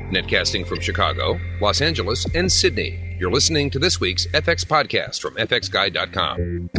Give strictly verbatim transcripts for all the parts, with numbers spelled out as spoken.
Netcasting from Chicago, Los Angeles, and Sydney. You're listening to this week's F X podcast from F X Guide dot com.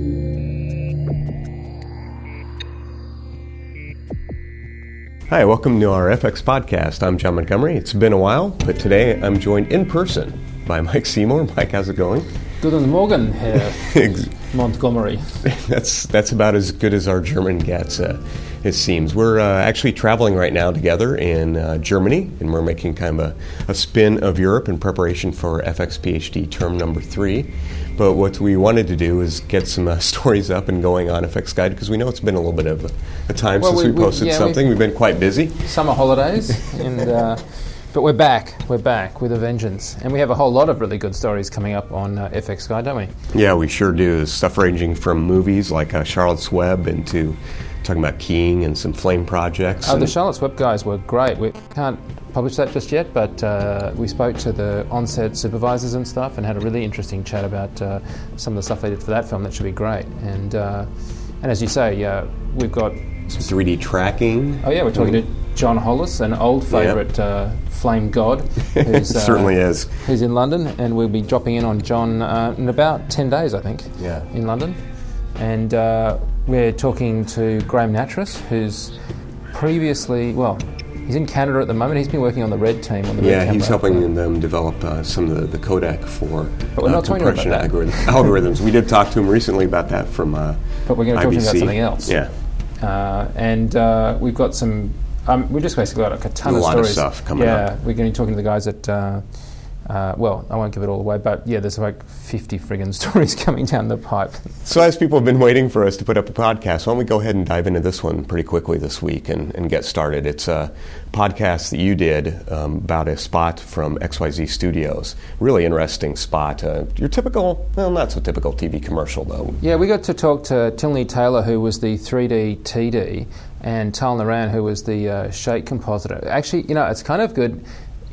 Hi, welcome to our F X podcast. I'm John Montgomery. It's been a while, but today I'm joined in person by Mike Seymour. Mike, how's it going? Guten Morgen, Herr Montgomery. That's that's about as good as our German gets, uh, it seems. We're uh, actually traveling right now together in uh, Germany, and we're making kind of a, a spin of Europe in preparation for F X PhD term number three. But what we wanted to do is get some uh, stories up and going on F X Guide, because we know it's been a little bit of a, a time well, since we, we posted we, yeah, something. We've, we've been quite busy. Summer holidays, and uh, but we're back. We're back with a vengeance. And we have a whole lot of really good stories coming up on uh, F X Guide, don't we? Yeah, we sure do. Stuff ranging from movies like uh, Charlotte's Web into talking about keying and some flame projects. Oh, the Charlotte's Web guys were great. We can't publish that just yet, but uh, we spoke to the on-set supervisors and stuff and had a really interesting chat about uh, some of the stuff they did for that film. That should be great. And uh, and as you say, uh, we've got some three D tracking. Oh yeah, we're talking mm-hmm. to John Hollis, an old favourite yeah. uh, flame god. Who's, uh, certainly is. Who's in London, and we'll be dropping in on John uh, in about ten days, I think. Yeah. In London, and uh, we're talking to Graham Nattrass, who's previously well. He's in Canada at the moment. He's been working on the Red team. On the yeah, Red he's helping them develop uh, some of the, the codec for but we're uh, not compression about algorithm, algorithms. We did talk to him recently about that from uh, But we're going to talk to him about something else. Yeah. Uh, and uh, we've got some... Um, we've just basically got like a ton a of lot stories. of stuff coming yeah, up. Yeah, we're going to be talking to the guys at... Uh, Uh, well, I won't give it all away, but yeah, there's like fifty friggin' stories coming down the pipe. So as people have been waiting for us to put up a podcast, why don't we go ahead and dive into this one pretty quickly this week and, and get started. It's a podcast that you did um, about a spot from X Y Z Studios. Really interesting spot. Uh, your typical, well, not so typical T V commercial, though. Yeah, we got to talk to Tilney Taylor, who was the three D T D, and Tal Naran, who was the uh, Shake compositor. Actually, you know, it's kind of good.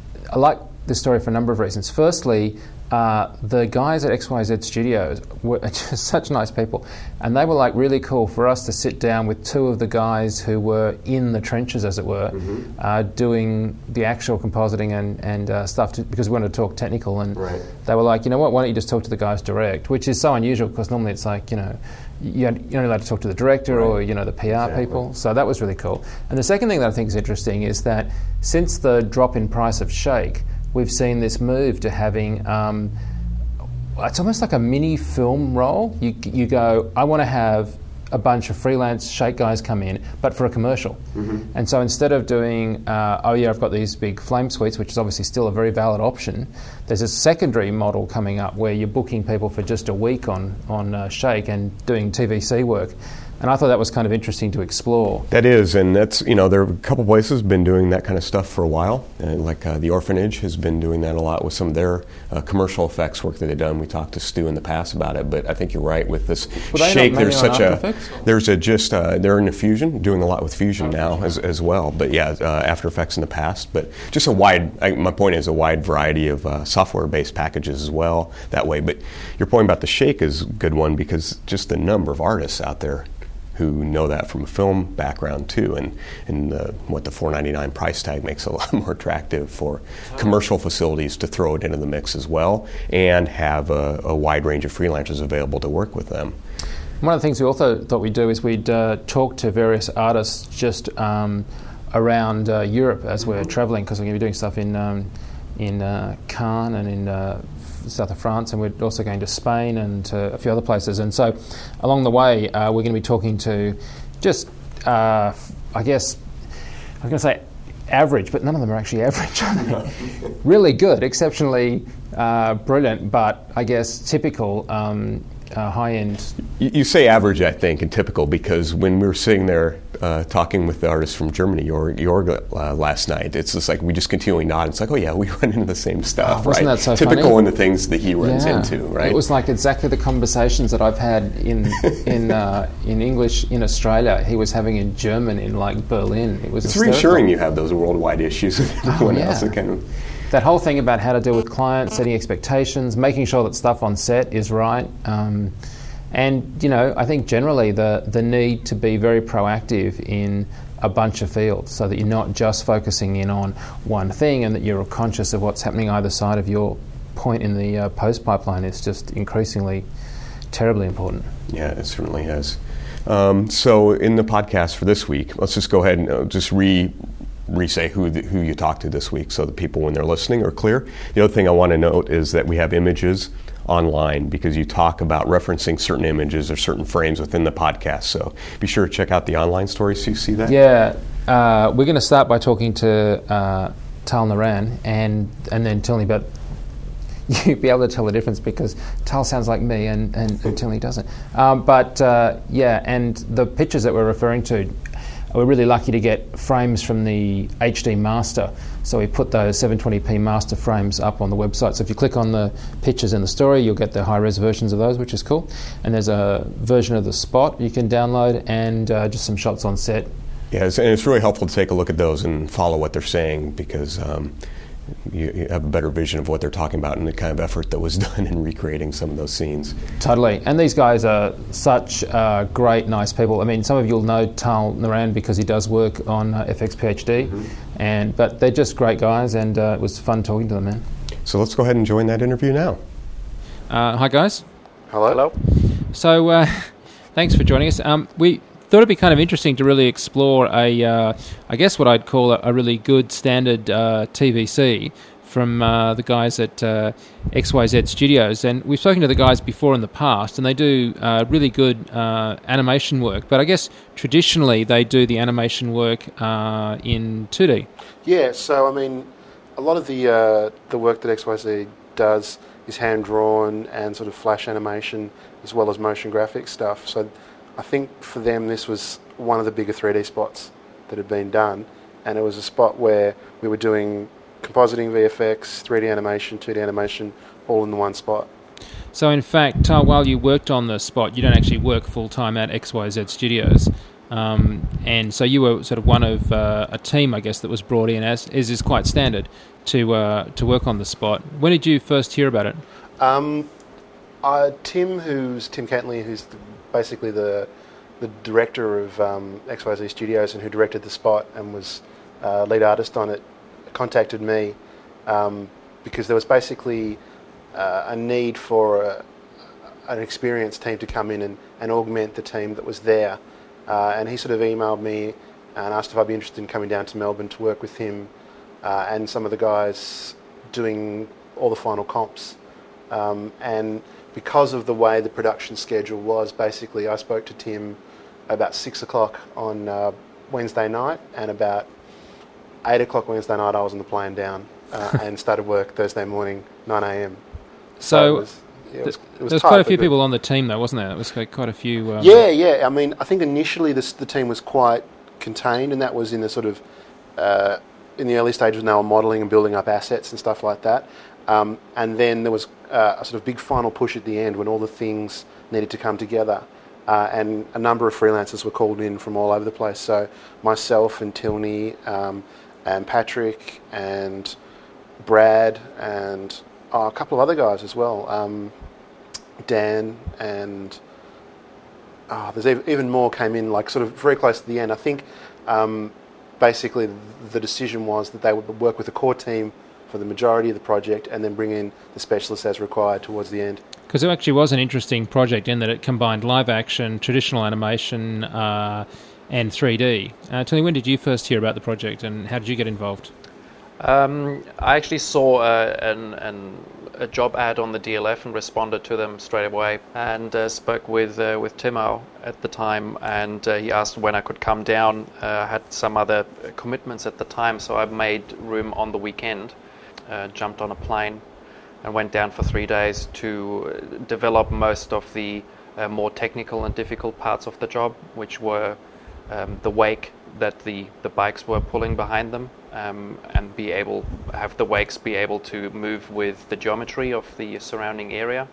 I like this story for a number of reasons. Firstly, uh, the guys at X Y Z Studios were just such nice people, and they were like really cool for us to sit down with two of the guys who were in the trenches, as it were, mm-hmm. uh, doing the actual compositing and, and uh, stuff, to, because we wanted to talk technical, and right. they were like, you know what, why don't you just talk to the guys direct, which is so unusual, because normally it's like, you know, you're only allowed to talk to the director right. or, you know, the P R exactly. people. So that was really cool. And the second thing that I think is interesting is that since the drop in price of Shake, we've seen this move to having, um, it's almost like a mini film role. You you go, I want to have a bunch of freelance Shake guys come in, but for a commercial. Mm-hmm. And so instead of doing, uh, oh yeah, I've got these big flame suites, which is obviously still a very valid option, there's a secondary model coming up where you're booking people for just a week on, on uh, Shake and doing T V C work. And I thought that was kind of interesting to explore. That is, and that's, you know, there are a couple places been doing that kind of stuff for a while. Uh, like uh, The Orphanage has been doing that a lot with some of their uh, commercial effects work that they've done. We talked to Stu in the past about it, but I think you're right with this Shake. There's such a, Effects? there's a just, uh, they're into Fusion, doing a lot with Fusion now as, as well. But yeah, uh, After Effects in the past. But just a wide, I, my point is a wide variety of uh, software-based packages as well that way. But your point about the Shake is a good one, because just the number of artists out there who know that from a film background too, and and uh, what the four ninety-nine price tag makes it a lot more attractive for commercial facilities to throw it into the mix as well, and have a, a wide range of freelancers available to work with them. One of the things we also thought we'd do is we'd uh, talk to various artists just um, around uh, Europe as we're travelling, because we're going to be doing stuff in um, in uh, Cannes and in uh, south of France, and we're also going to Spain and to a few other places. And so along the way, uh, we're going to be talking to just, uh, I guess, I was going to say average, but none of them are actually average, are they? Really good, exceptionally uh, brilliant, but I guess typical um, uh, high-end. You, you say average, I think, and typical, because when we were sitting there uh, talking with the artist from Germany, Jorg, Jorg, uh, last night, it's just like we just continually nod. It's like, oh yeah, we run into the same stuff, oh, wasn't right? That so typical funny? in the things that he runs yeah. into, right? It was like exactly the conversations that I've had in in uh, in English in Australia. He was having in German in like Berlin. It was it's hysterical. reassuring you have those worldwide issues with everyone oh, yeah. else. That kind of that whole thing about how to deal with clients, setting expectations, making sure that stuff on set is right. Um, And, you know, I think generally the, the need to be very proactive in a bunch of fields so that you're not just focusing in on one thing, and that you're conscious of what's happening either side of your point in the uh, post pipeline is just increasingly terribly important. Yeah, it certainly has. Um, so in the podcast for this week, let's just go ahead and uh, just re re-say who the, who you talked to this week so that people, when they're listening, are clear. The other thing I want to note is that we have images online because you talk about referencing certain images or certain frames within the podcast. So be sure to check out the online story so you see that. Yeah, uh, we're going to start by talking to uh, Tal Naran and and then tell me about. You'd be able to tell the difference because Tal sounds like me and, and, and Tilly doesn't. Um, but uh, yeah, and the pictures that we're referring to, we're really lucky to get frames from the H D master. So we put those seven twenty p master frames up on the website. So if you click on the pictures in the story, you'll get the high-res versions of those, which is cool. And there's a version of the spot you can download and uh, just some shots on set. Yeah, it's, and it's really helpful to take a look at those and follow what they're saying because um, you, you have a better vision of what they're talking about and the kind of effort that was done in recreating some of those scenes. Totally. And these guys are such uh, great, nice people. I mean, some of you will know Tal Naran because he does work on uh, F X P H D, mm-hmm. and but they're just great guys, and uh, it was fun talking to them, man. So let's go ahead and join that interview now. Uh, hi, guys. Hello. Hello. So uh, thanks for joining us. Um, we thought it'd be kind of interesting to really explore a, uh, I guess what I'd call a, a really good standard uh, T V C from uh, the guys at uh, X Y Z Studios. And we've spoken to the guys before in the past, and they do uh, really good uh, animation work. But I guess traditionally they do the animation work uh, in two D. Yeah, so I mean, a lot of the uh, the work that X Y Z does is hand-drawn and sort of flash animation as well as motion graphics stuff. So I think for them this was one of the bigger three D spots that had been done, and it was a spot where we were doing compositing, V F X, three D animation, two D animation, all in the one spot. So in fact, Tal, while you worked on the spot, you don't actually work full-time at X Y Z Studios, um, and so you were sort of one of uh, a team, I guess, that was brought in, as, as is quite standard, to uh, to work on the spot. When did you first hear about it? Um, uh, Tim, who's Tim Cantley, who's the, basically the the director of um, X Y Z Studios and who directed the spot and was uh, lead artist on it, contacted me um, because there was basically uh, a need for a, an experienced team to come in and, and augment the team that was there. Uh, and he sort of emailed me and asked if I'd be interested in coming down to Melbourne to work with him uh, and some of the guys doing all the final comps. Um, and because of the way the production schedule was, basically I spoke to Tim about six o'clock on uh, Wednesday night, and about eight o'clock Wednesday night I was on the plane down uh, and started work Thursday morning, nine a.m. So, so it was, yeah, it was, it was there was tight, quite a few but people on the team though, wasn't there? It was like quite a few... Um, yeah, yeah. I mean, I think initially this, the team was quite contained, and that was in the sort of... Uh, in the early stages when they were modelling and building up assets and stuff like that. Um, and then there was uh, a sort of big final push at the end when all the things needed to come together. Uh, and a number of freelancers were called in from all over the place. So myself and Tilney um, and Patrick and Brad and oh, a couple of other guys as well. Um, Dan and oh, there's ev- even more came in, like sort of very close to the end. I think um, basically the decision was that they would work with the core team for the majority of the project and then bring in the specialists as required towards the end. Because it actually was an interesting project in that it combined live action, traditional animation, uh, and three D. Uh, tell me, when did you first hear about the project and how did you get involved? Um, I actually saw uh, an, an, a job ad on the D L F and responded to them straight away, and uh, spoke with uh, with Timo at the time, and uh, he asked when I could come down. Uh, I had some other commitments at the time, so I made room on the weekend, uh, jumped on a plane and went down for three days to develop most of the uh, more technical and difficult parts of the job, which were um, the wake that the, the bikes were pulling behind them, um, and be able have the wakes be able to move with the geometry of the surrounding area,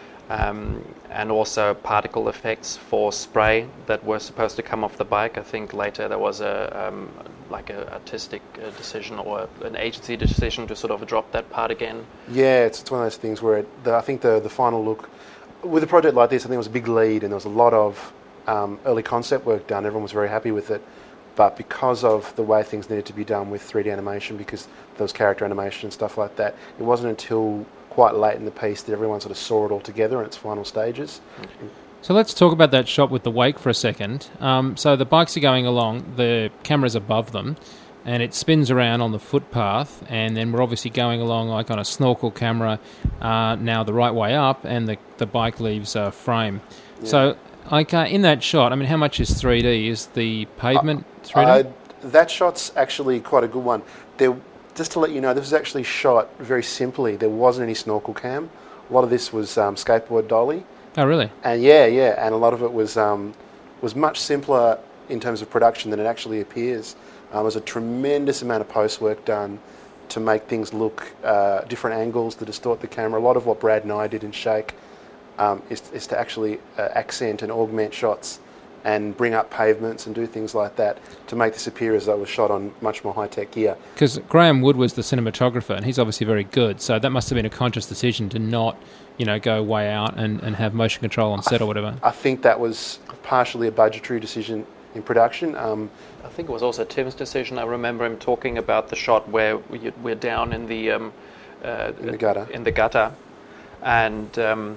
um, and also particle effects for spray that were supposed to come off the bike. I think later there was a um, like a artistic uh, decision or a, an agency decision to sort of drop that part again. Yeah, it's, it's one of those things where it, the, I think the, the final look with a project like this, I think it was a big lead and there was a lot of um, early concept work done. Everyone was very happy with it. but because of the way things needed to be done with three D animation, because there was character animation and stuff like that, it wasn't until quite late in the piece that everyone sort of saw it all together in its final stages. So let's talk about that shot with the wake for a second. Um, so the bikes are going along, the camera's above them, and it spins around on the footpath, and then we're obviously going along like on a snorkel camera, uh, now the right way up, and the, the bike leaves uh, frame. Yeah. So like, uh, in that shot, I mean, how much is three D? Is the pavement uh, three D? Uh, that shot's actually quite a good one. There, just to let you know, this was actually shot very simply. There wasn't any snorkel cam. A lot of this was um, skateboard dolly. Oh, really? And yeah, yeah, and a lot of it was um, was much simpler in terms of production than it actually appears. Um, there was a tremendous amount of post work done to make things look uh, different angles, to distort the camera. A lot of what Brad and I did in Shake um, is, is to actually uh, accent and augment shots and bring up pavements and do things like that to make this appear as though it was shot on much more high-tech gear. Because Graham Wood was the cinematographer, and he's obviously very good, so that must have been a conscious decision to not, you know, go way out and, and have motion control on set or whatever. I think that was partially a budgetary decision in production. Um, I think it was also Tim's decision. I remember him talking about the shot where we, we're down in the um, uh, in the gutter, in the gutter, and um,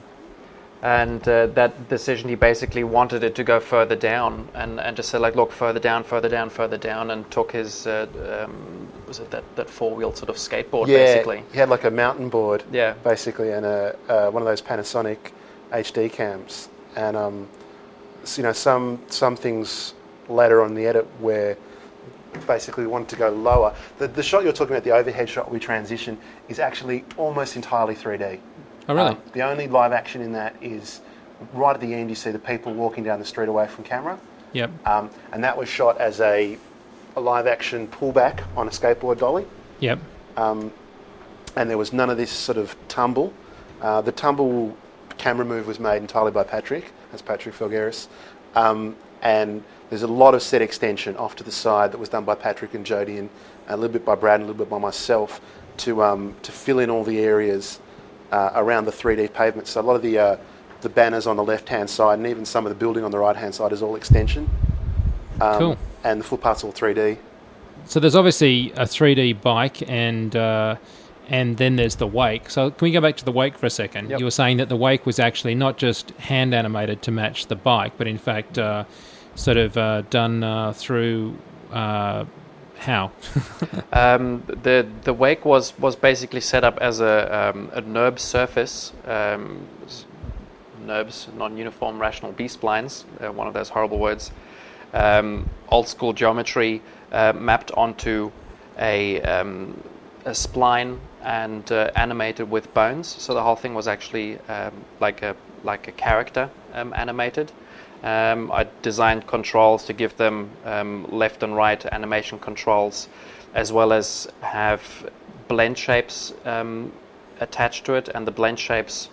and uh, that decision, he basically wanted it to go further down, and, and just said like, look, further down, further down, further down, and took his uh, um, was it that, that four wheel sort of skateboard yeah, basically. He had like a mountain board, yeah, basically, and a uh, one of those Panasonic H D cams, and um, so, you know, some some things later on in the edit where basically we wanted to go lower. The, the shot you're talking about, the overhead shot we transition, is actually almost entirely three D. Oh, really? Um, the only live action in that is right at the end. You see the people walking down the street away from camera. Yep. Um, and that was shot as a, a live action pullback on a skateboard dolly. Yep. Um, and there was none of this sort of tumble. Uh, the tumble camera move was made entirely by Patrick. That's Patrick Felgueris. Um, and there's a lot of set extension off to the side that was done by Patrick and Jody, and a little bit by Brad and a little bit by myself to um, to fill in all the areas uh, around the three D pavement. So a lot of the uh, the banners on the left-hand side and even some of the building on the right-hand side is all extension. Um, cool. And the footpath's all three D. So there's obviously a three D bike, and uh, and then there's the wake. So can we go back to the wake for a second? Yep. You were saying that the wake was actually not just hand animated to match the bike, but in fact uh, sort of uh, done uh, through uh, how? um, the the wake was, was basically set up as a um, a N U R B surface. Um, N U R Bs, non-uniform rational B-splines, uh, one of those horrible words. Um, old school geometry uh, mapped onto a um, a spline and uh, animated with bones. So the whole thing was actually um, like a like a character um, animated. Um, I designed controls to give them um, left and right animation controls, as well as have blend shapes um, attached to it, and the blend shapes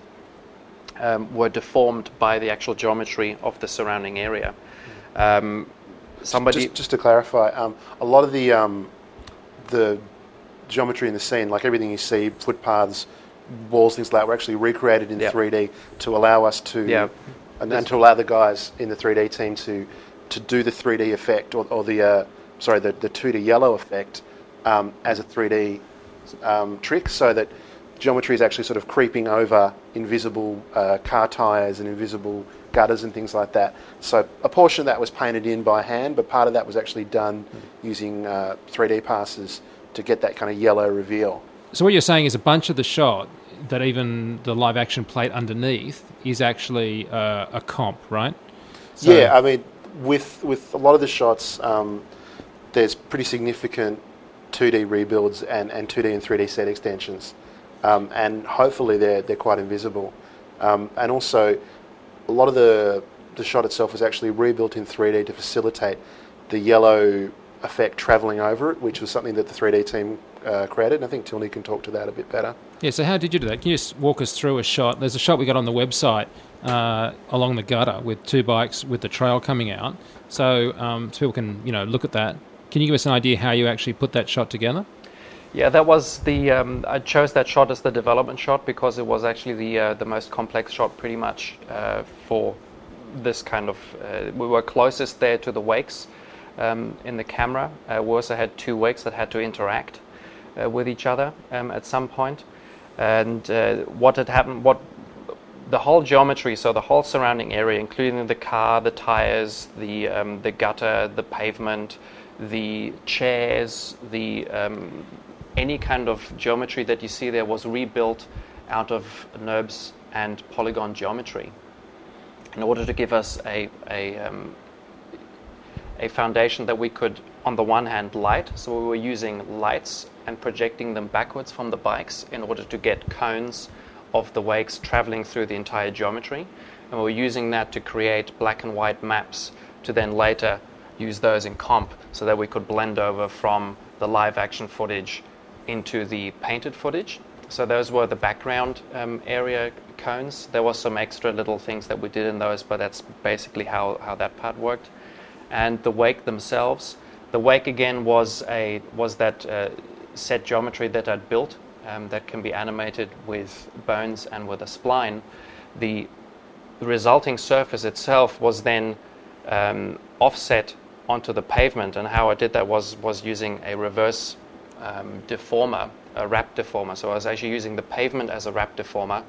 um, were deformed by the actual geometry of the surrounding area. Um, somebody just, just to clarify, um, a lot of the um, the geometry in the scene, like everything you see, footpaths, walls, things like that, were actually recreated in yep. three D to allow us to, yeah. and, and to allow the guys in the three D team to to do the three D effect or, or the uh, sorry the the two D yellow effect um, as a three D um, trick, so that geometry is actually sort of creeping over invisible uh, car tires and invisible gutters and things like that. So a portion of that was painted in by hand, but part of that was actually done using uh, three D passes to get that kind of yellow reveal. So what you're saying is a bunch of the shot, that even the live action plate underneath, is actually uh, a comp, right? So yeah, I mean, with with a lot of the shots, um, there's pretty significant two D rebuilds and, and two D and three D set extensions. Um, and hopefully they're they're quite invisible. Um, and also, a lot of the the shot itself was actually rebuilt in three D to facilitate the yellow effect travelling over it, which was something that the three D team uh, created. And I think Tilney can talk to that a bit better. Yeah, so how did you do that? Can you just walk us through a shot? There's a shot we got on the website uh, along the gutter with two bikes with the trail coming out. So, um, so people can, you know, look at that. Can you give us an idea how you actually put that shot together? Yeah, that was the. Um, I chose that shot as the development shot because it was actually the uh, the most complex shot, pretty much, uh, for this kind of. Uh, we were closest there to the wakes, um, in the camera. Uh, we also had two wakes that had to interact uh, with each other um, at some point. And uh, what had happened, what the whole geometry, so the whole surrounding area, including the car, the tires, the um, the gutter, the pavement, the chairs, the um, any kind of geometry that you see there was rebuilt out of NURBS and polygon geometry in order to give us a a, um, a foundation that we could, on the one hand, light. So we were using lights and projecting them backwards from the bikes in order to get cones of the wakes traveling through the entire geometry. And we were using that to create black and white maps to then later use those in comp so that we could blend over from the live action footage into the painted footage. So those were the background um, area cones. There was some extra little things that we did in those, but that's basically how, how that part worked. And the wake themselves, the wake again was a was that uh, set geometry that I'd built um, that can be animated with bones and with a spline. The, the resulting surface itself was then um, offset onto the pavement, and how I did that was was using a reverse um, deformer, a wrap deformer. So I was actually using the pavement as a wrap deformer,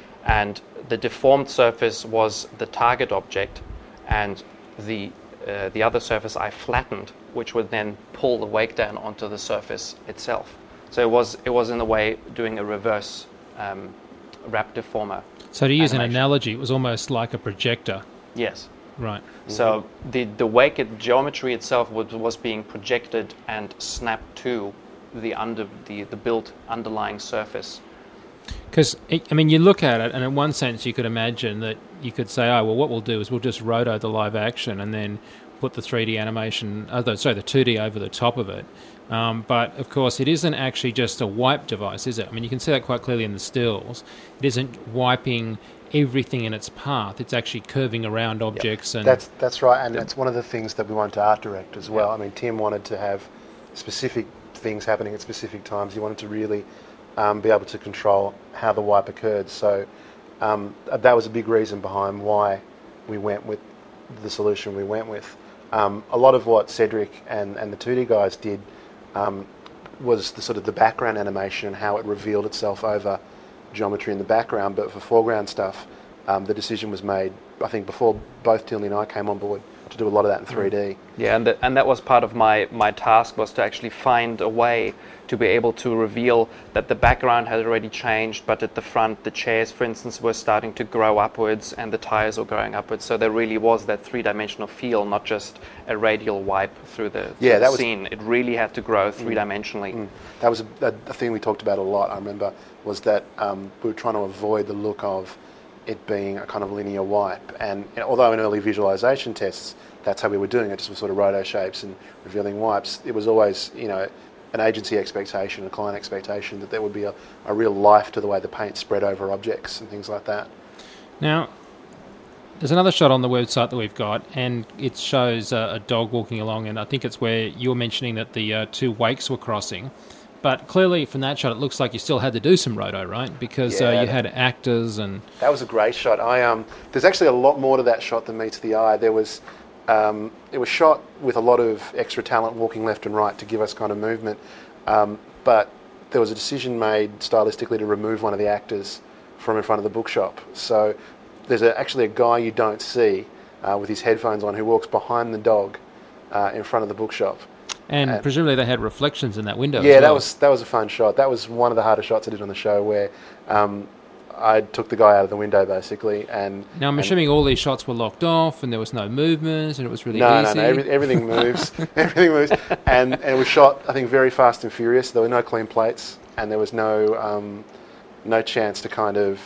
and the deformed surface was the target object, and the uh, the other surface I flattened, which would then pull the wake down onto the surface itself. So it was it was in a way doing a reverse um, wrap deformer. So to use animation. an analogy, it was almost like a projector. Yes. Right. So the the wake it, geometry itself was, was being projected and snapped to the under the, the built underlying surface. Because, I mean, you look at it, and in one sense you could imagine that you could say, oh, well, what we'll do is we'll just roto the live action and then put the three D animation, uh, sorry, the two D over the top of it. Um, but, of course, it isn't actually just a wipe device, is it? I mean, you can see that quite clearly in the stills. It isn't wiping everything in its path. It's actually curving around objects. Yep. and That's that's right, and that's one of the things that we wanted to art direct as well. I mean, Tim wanted to have specific things happening at specific times. He wanted to really um, be able to control how the wipe occurred. So um, that was a big reason behind why we went with the solution we went with. Um, a lot of what Cedric and, and the two D guys did um, was the sort of the background animation and how it revealed itself over geometry in the background, but for foreground stuff, um, the decision was made, I think, before both Tilly and I came on board to do a lot of that in three D. Yeah, and, the, and that was part of my, my task, was to actually find a way to be able to reveal that the background had already changed, but at the front, the chairs, for instance, were starting to grow upwards and the tires were growing upwards. So there really was that three-dimensional feel, not just a radial wipe through the, through yeah, the that scene. Was, it really had to grow three-dimensionally. Mm, mm. That was a, a thing we talked about a lot, I remember, was that um, we were trying to avoid the look of it being a kind of linear wipe. And you know, although in early visualization tests, that's how we were doing it, just with sort of roto shapes and revealing wipes, it was always, you know, an agency expectation, a client expectation that there would be a, a real life to the way the paint spread over objects and things like that. Now, there's another shot on the website that we've got, and it shows uh, a dog walking along, and I think it's where you were mentioning that the uh, two wakes were crossing. But clearly from that shot, it looks like you still had to do some roto, right? Because yeah, uh, you had actors and... That was a great shot. I um, There's actually a lot more to that shot than meets the eye. There was... Um, it was shot with a lot of extra talent walking left and right to give us kind of movement, um, but there was a decision made stylistically to remove one of the actors from in front of the bookshop. So there's a, actually a guy you don't see uh, with his headphones on who walks behind the dog uh, in front of the bookshop. And, and presumably they had reflections in that window. Yeah, as well. that was that was a fun shot. That was one of the harder shots I did on the show, where um, I took the guy out of the window basically. And now I'm and assuming all these shots were locked off, and there was no movement, and it was really no, easy. No, no, every, everything moves. everything moves, and, and it was shot, I think, very fast and furious. There were no clean plates, and there was no um, no chance to kind of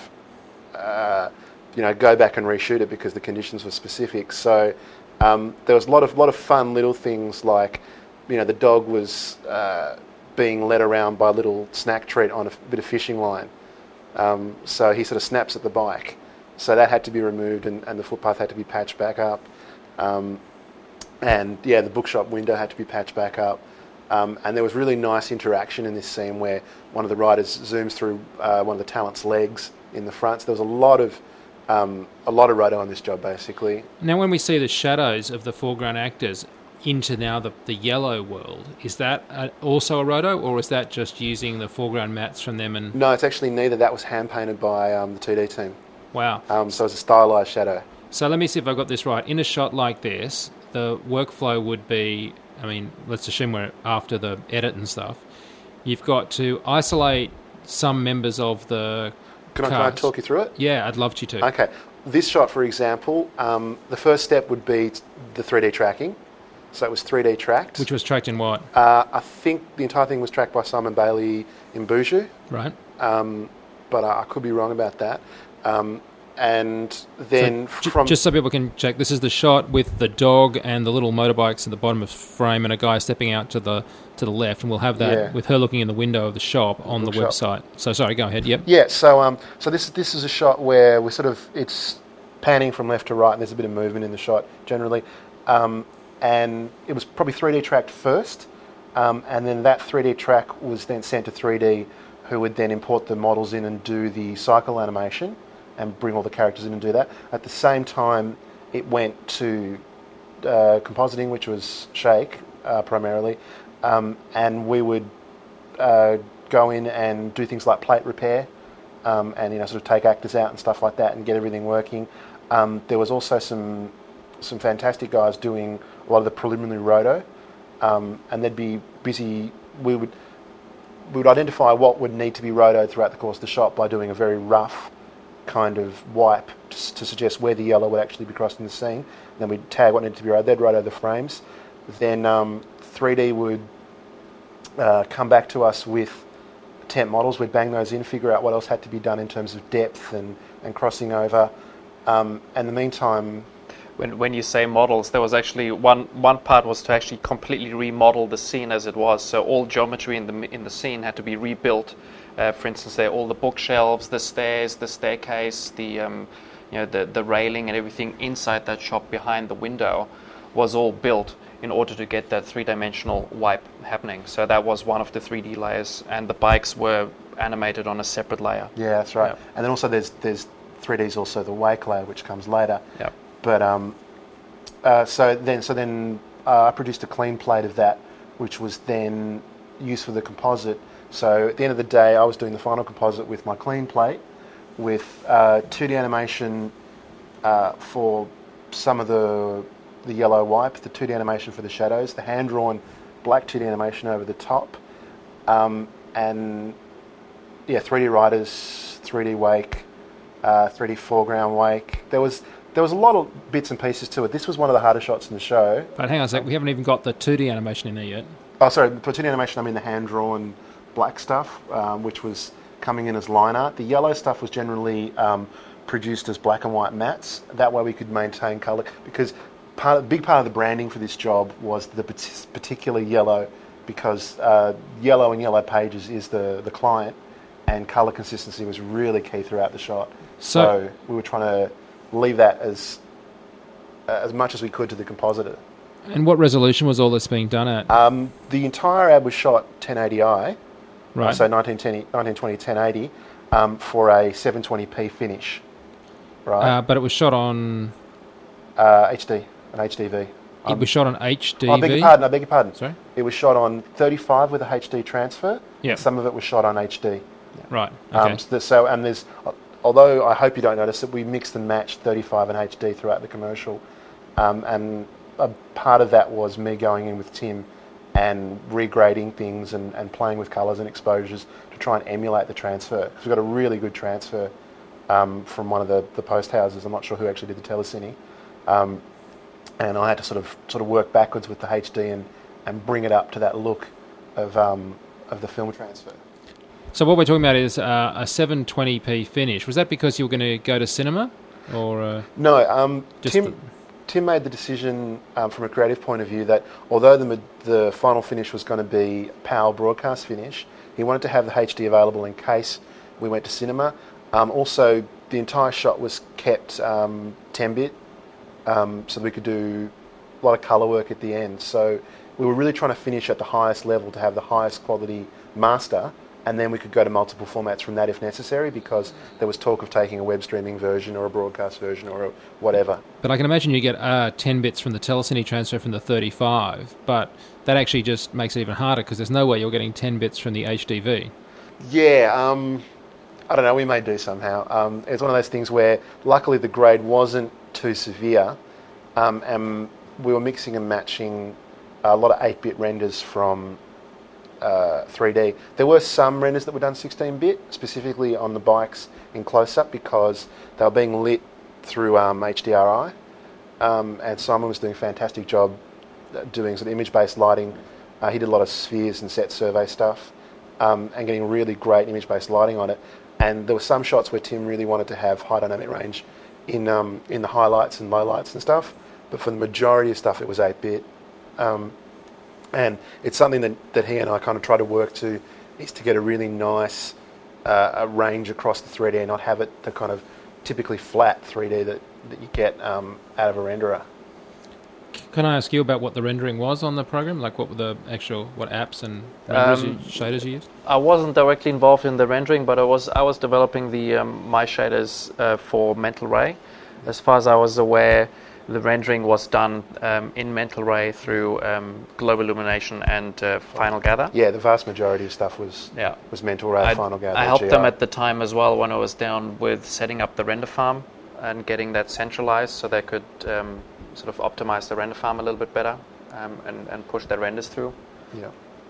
uh, you know go back and reshoot it because the conditions were specific. So um, there was a lot of lot of fun little things like, you know, the dog was uh, being led around by a little snack treat on a f- bit of fishing line. Um, so he sort of snaps at the bike. So that had to be removed, and, and the footpath had to be patched back up. Um, and yeah, the bookshop window had to be patched back up. Um, and there was really nice interaction in this scene where one of the riders zooms through uh, one of the talent's legs in the front. So there was a lot of um, a lot of roto on this job, basically. Now, when we see the shadows of the foreground actors, into now the, the yellow world. Is that a, also a roto, or is that just using the foreground mats from them? And No, it's actually neither. That was hand painted by um, the two D team. wow. Um, so it's a stylized shadow. So let me see if I got this right. In a shot like this, the workflow would be, I mean, let's assume we're after the edit and stuff. You've got to isolate some members of the Can I, can I cast. talk you through it? Yeah, I'd love you to. Okay. This shot, for example, um, the first step would be t- the three D tracking. So it was three D tracked. Which was tracked in what? Uh, I think the entire thing was tracked by Simon Bailey in Buju, Right. um, but I, I could be wrong about that. Um, and then So, j- from just so people can check, this is the shot with the dog and the little motorbikes at the bottom of the frame, and a guy stepping out to the to the left, and we'll have that Yeah. with her looking in the window of the shop on the Bookshop. website. So sorry, go ahead. Yep. yeah, so um, so this this is a shot where we're sort of it's panning from left to right, and there's a bit of movement in the shot generally, um, and it was probably three D tracked first, um, and then that three D track was then sent to three D, who would then import the models in and do the cycle animation, and bring all the characters in and do that. At the same time, it went to uh, compositing, which was Shake uh, primarily, um, and we would uh, go in and do things like plate repair, um, and you know sort of take actors out and stuff like that, and get everything working. Um, there was also some some fantastic guys doing a lot of the preliminary roto, um, and they'd be busy. We would we would identify what would need to be rotoed throughout the course of the shot by doing a very rough kind of wipe to, to suggest where the yellow would actually be crossing the scene. Then we'd tag what needed to be rotoed. They'd roto the frames. Then um, three D would uh, come back to us with temp models. We'd bang those in, figure out what else had to be done in terms of depth and, and crossing over. Um, and in the meantime, When when you say models, there was actually one one part was to actually completely remodel the scene as it was. So all geometry in the in the scene had to be rebuilt. Uh, for instance, there all the bookshelves, the stairs, the staircase, the um, you know the the railing and everything inside that shop behind the window was all built in order to get that three-dimensional wipe happening. So that was one of the three D layers, and the bikes were animated on a separate layer. yeah, that's right. Yep. And then also there's there's three D's also the wake layer, which comes later. Yep. But um, uh, so then, so then uh, I produced a clean plate of that, which was then used for the composite. So at the end of the day, I was doing the final composite with my clean plate, with uh, two D animation uh, for some of the the yellow wipe, the two D animation for the shadows, the hand drawn black two D animation over the top, um, and yeah, three D riders, three D wake, uh, three D foreground wake. There was. There was a lot of bits and pieces to it. This was one of the harder shots in the show. But hang on a sec, we haven't even got the two D animation in there yet. Oh, sorry, for two D animation, I mean the hand-drawn black stuff, um, which was coming in as line art. The yellow stuff was generally um, produced as black and white mats. That way we could maintain colour, because part of, big part of the branding for this job was the particular yellow, because uh, yellow and yellow pages is the, the client, and colour consistency was really key throughout the shot. So- So we were trying to leave that as uh, as much as we could to the compositor. And what resolution was all this being done at? Um, the entire ad was shot ten eighty i, right. so nineteen twenty ten eighty, um, for a seven twenty p finish, right? Uh, but it was shot on. Uh, H D, an H D V. It Um, was shot on H D V. I beg your pardon. I beg your pardon. Sorry. It was shot on thirty-five with a H D transfer. Yep. Some of it was shot on H D. Right. Okay. Um, so, so and there's, although I hope you don't notice it, we mixed and matched thirty-five and H D throughout the commercial, um, and a part of that was me going in with Tim and regrading things and, and playing with colours and exposures to try and emulate the transfer. Because we've got a really good transfer um, from one of the, the post houses. I'm not sure who actually did the telecine. Um, and I had to sort of sort of work backwards with the H D and, and bring it up to that look of um, of the film transfer. So what we're talking about is uh, a seven twenty p finish. Was that because you were going to go to cinema, or uh, No, um, just Tim. the- Tim made the decision um, from a creative point of view that although the the final finish was going to be PAL broadcast finish, he wanted to have the H D available in case we went to cinema. Um, also, the entire shot was kept um, ten bit, um, so we could do a lot of colour work at the end. So we were really trying to finish at the highest level to have the highest quality master and then we could go to multiple formats from that if necessary, because there was talk of taking a web streaming version or a broadcast version or a whatever. But I can imagine you get uh, ten bits from the telecine transfer from the thirty-five, but that actually just makes it even harder because there's no way you're getting ten bits from the H D V. Yeah, um, I don't know, we may do somehow. Um, it's one of those things where luckily the grade wasn't too severe, um, and we were mixing and matching a lot of eight-bit renders from Uh, three D. There were some renders that were done sixteen bit, specifically on the bikes in close-up, because they were being lit through um, H D R I, um, and Simon was doing a fantastic job doing sort of image-based lighting. Uh, he did a lot of spheres and set survey stuff, um, and getting really great image-based lighting on it. And there were some shots where Tim really wanted to have high dynamic range in um, in the highlights and lowlights and stuff, but for the majority of stuff it was eight bit. Um, And it's something that, that he and I kind of try to work to, is to get a really nice uh, a range across the three D and not have it the kind of typically flat three D that, that you get um, out of a renderer. Can I ask you about what the rendering was on the program? Like what were the actual, what apps and renders Um, you, shaders you used? I wasn't directly involved in the rendering, but I was I was developing the um, my shaders uh, for Mental Ray. As far as I was aware, the rendering was done um, in Mental Ray through um, Global Illumination and uh, Final Gather. Yeah, the vast majority of stuff was Yeah. was Mental Ray, I, Final Gather. I helped G I. them at the time as well when I was down with setting up the render farm and getting that centralized so they could um, sort of optimize the render farm a little bit better um, and, and push their renders through. Yeah.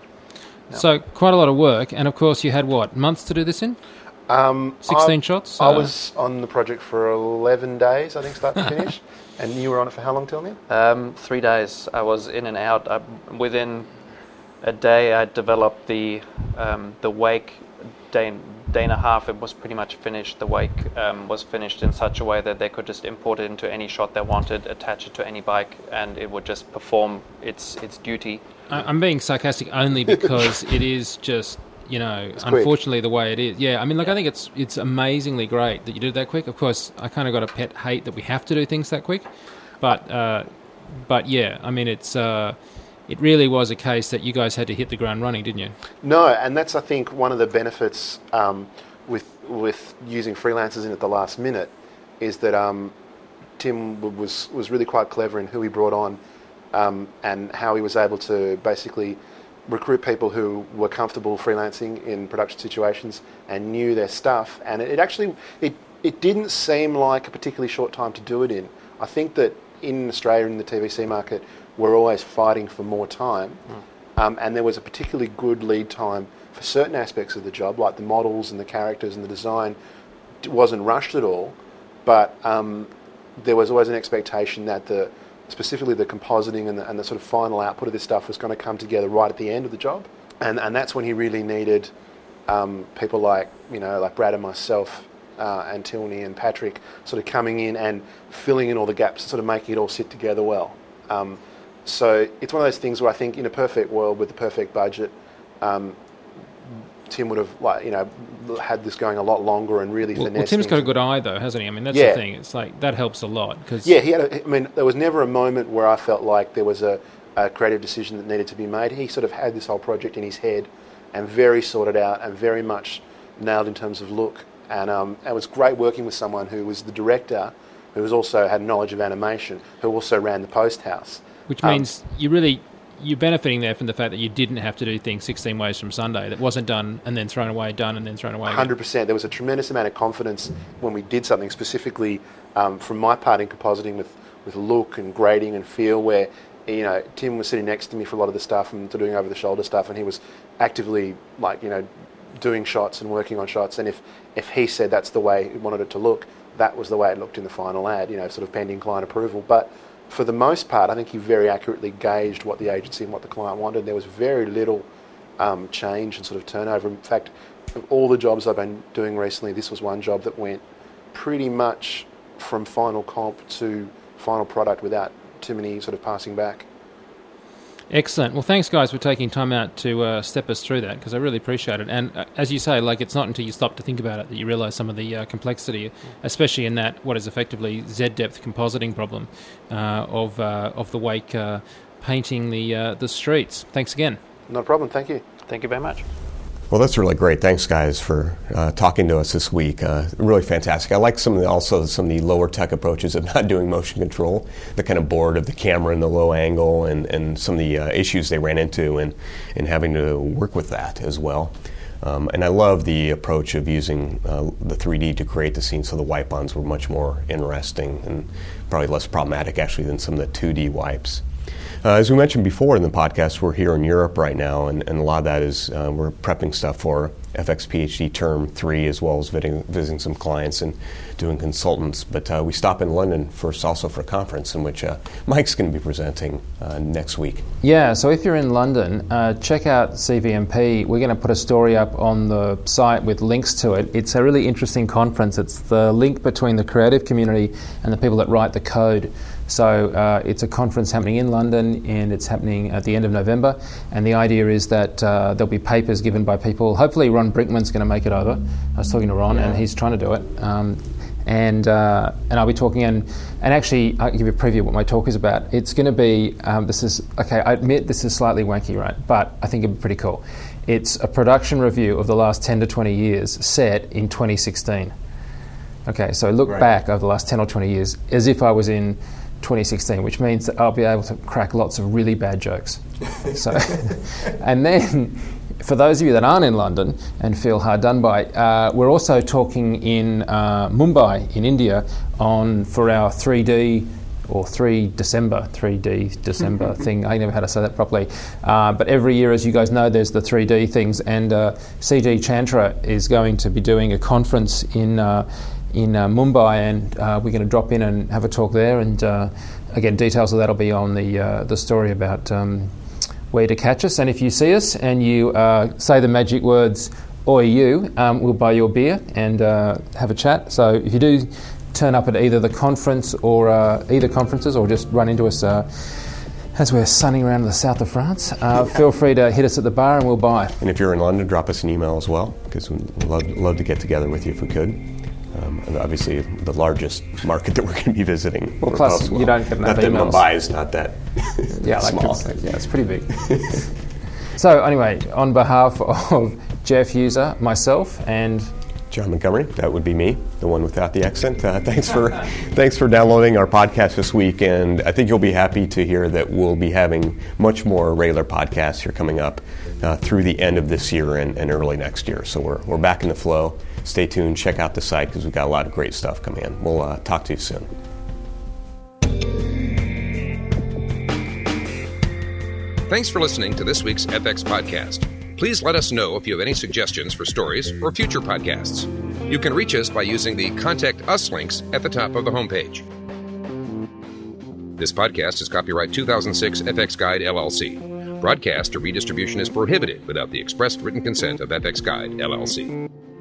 Yeah. So quite a lot of work, and of course you had what, months to do this in? Um, sixteen I, shots? I Uh, was on the project for eleven days, I think, start to finish. And you were on it for how long, tell me? Um, three days. I was in and out. I, within a day, I developed the um, the wake. Day, day and a half, it was pretty much finished. The wake um, was finished in such a way that they could just import it into any shot they wanted, attach it to any bike, and it would just perform its its duty. I, I'm being sarcastic only because it is just, you know, It's quick. unfortunately the way it is. Yeah, I mean, like, I think it's it's amazingly great that you did it that quick. Of course, I kind of got a pet hate that we have to do things that quick, but uh, but yeah, I mean, it's uh, it really was a case that you guys had to hit the ground running, didn't you? No, and that's, I think, one of the benefits um, with with using freelancers in at the last minute is that um, Tim w- was was really quite clever in who he brought on um, and how he was able to basically recruit people who were comfortable freelancing in production situations and knew their stuff. And it, it actually it it didn't seem like a particularly short time to do it in. I think that in Australia, in the T V C market, we're always fighting for more time. Mm. Um, and there was a particularly good lead time for certain aspects of the job, like the models and the characters and the design. It wasn't rushed at all, but um, there was always an expectation that the specifically the compositing and the, and the sort of final output of this stuff was going to come together right at the end of the job. And and that's when he really needed um, people like, you know, like Brad and myself uh, and Tilney and Patrick sort of coming in and filling in all the gaps and sort of making it all sit together well. Um, so it's one of those things where I think in a perfect world with the perfect budget, um, Tim would have, like, you know, had this going a lot longer and really Well, finessed well Tim's got a things. good eye, though, hasn't he? I mean, that's Yeah. the thing. It's like, that helps a lot. Cause Yeah, he had. A, I mean, there was never a moment where I felt like there was a, a creative decision that needed to be made. He sort of had this whole project in his head, and very sorted out, and very much nailed in terms of look. And um, it was great working with someone who was the director, who was also had knowledge of animation, who also ran the post house. Which Um, means you really, you're benefiting there from the fact that you didn't have to do things sixteen ways from Sunday. That wasn't done and then thrown away, done and then thrown away. one hundred percent. There was a tremendous amount of confidence when we did something, specifically um, from my part in compositing with, with look and grading and feel, where, you know, Tim was sitting next to me for a lot of the stuff and doing over-the-shoulder stuff, and he was actively, like, you know, doing shots and working on shots. And if, if he said that's the way he wanted it to look, that was the way it looked in the final ad, you know, sort of pending client approval. But for the most part, I think he very accurately gauged what the agency and what the client wanted. There was very little um, change and sort of turnover. In fact, of all the jobs I've been doing recently, this was one job that went pretty much from final comp to final product without too many sort of passing back. Excellent. Well, thanks, guys, for taking time out to uh, step us through that, because I really appreciate it. And uh, as you say, like, it's not until you stop to think about it that you realise some of the uh, complexity, especially in that what is effectively Z-depth compositing problem uh, of uh, of the wake uh, painting the uh, the streets. Thanks again. No problem. Thank you. Thank you very much. Well, that's really great. Thanks, guys, for uh, talking to us this week. Uh, really fantastic. I like some of the, also some of the lower tech approaches of not doing motion control, the kind of board of the camera and the low angle, and, and some of the uh, issues they ran into, and, and having to work with that as well. Um, and I love the approach of using uh, the three D to create the scene, so the wipe-ons were much more interesting and probably less problematic, actually, than some of the two D wipes. Uh, as we mentioned before in the podcast, we're here in Europe right now, and, and a lot of that is uh, we're prepping stuff for F X P H D Term three, as well as visiting, visiting some clients and doing consultants. But uh, we stop in London first also for a conference in which uh, Mike's going to be presenting uh, next week. Yeah, so if you're in London, uh, check out C V M P. We're going to put a story up on the site with links to it. It's a really interesting conference. It's the link between the creative community and the people that write the code. So uh, it's a conference happening in London, and it's happening at the end of November. And the idea is that uh, there'll be papers given by people. Hopefully Ron Brinkman's going to make it over. I was talking to Ron, yeah. and he's trying to do it. Um, and uh, and I'll be talking, and, and actually I'll give you a preview of what my talk is about. It's going to be, um, this is, okay, I admit this is slightly wanky, right? But I think it'll be pretty cool. It's a production review of the last ten to twenty years set in twenty sixteen. Okay, so look right. back over the last ten or twenty years as if I was in twenty sixteen, which means that I'll be able to crack lots of really bad jokes. So, and then, for those of you that aren't in London and feel hard done by, uh, we're also talking in uh, Mumbai, in India, on for our three D or three December, three D December thing. I never had to say that properly. Uh, but every year, as you guys know, there's the three D things, and uh, C G Chantra is going to be doing a conference in uh, in uh, Mumbai, and uh, we're going to drop in and have a talk there. And uh, again, details of that will be on the uh, the story about um, where to catch us. And if you see us and you uh, say the magic words "Oi you," um, we'll buy you a beer and uh, have a chat. So if you do turn up at either the conference or uh, either conferences, or just run into us uh, as we're sunning around in the south of France, uh, feel free to hit us at the bar and we'll buy. And if you're in London, drop us an email as well, because we'd love, love to get together with you if we could. Um, and obviously, the largest market that we're going to be visiting. Well, plus well. you don't get enough not emails. That Mumbai is not that yeah, small. Like it's, yeah, it's pretty big. So anyway, on behalf of Jeff User, myself, and John Montgomery, that would be me, the one without the accent. Uh, thanks for thanks for downloading our podcast this week, and I think you'll be happy to hear that we'll be having much more regular podcasts here coming up uh, through the end of this year and, and early next year. So we're we're back in the flow. Stay tuned, check out the site, because we've got a lot of great stuff coming in. We'll uh, talk to you soon. Thanks for listening to this week's F X Podcast. Please let us know if you have any suggestions for stories or future podcasts. You can reach us by using the Contact Us links at the top of the homepage. This podcast is copyright two thousand six F X Guide L L C. Broadcast or redistribution is prohibited without the expressed written consent of F X Guide L L C.